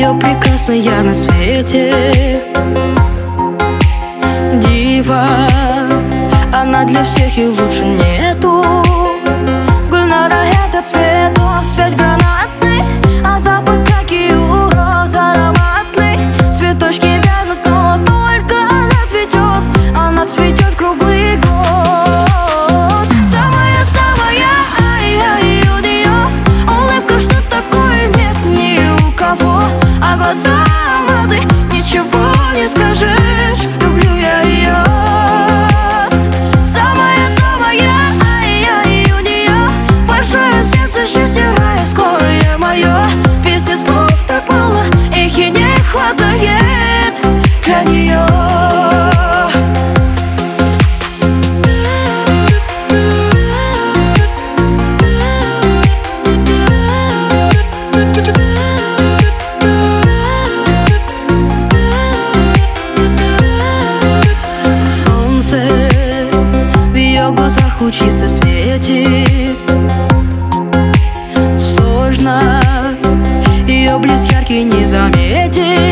ее прекрасная на свете. Дива, она для всех и лучше нету. Гульнара — это цветок, цвет гранаты, а запах, как и у роз, ароматный. Цветочки вянут, но только она цветет. Она цветет круглый год. Самая-самая, ай-яй, у нее улыбка, что такое нет ни у кого. А глаза алмазы, ничего не скажешь, люблю я ее. Самая-самая, ай-яй, у нее большое сердце, счастье райское мое. Песни слов так мало, их и не хватает для нее. В глазах лучисто светит. Сложно ее блеск яркий не заметить.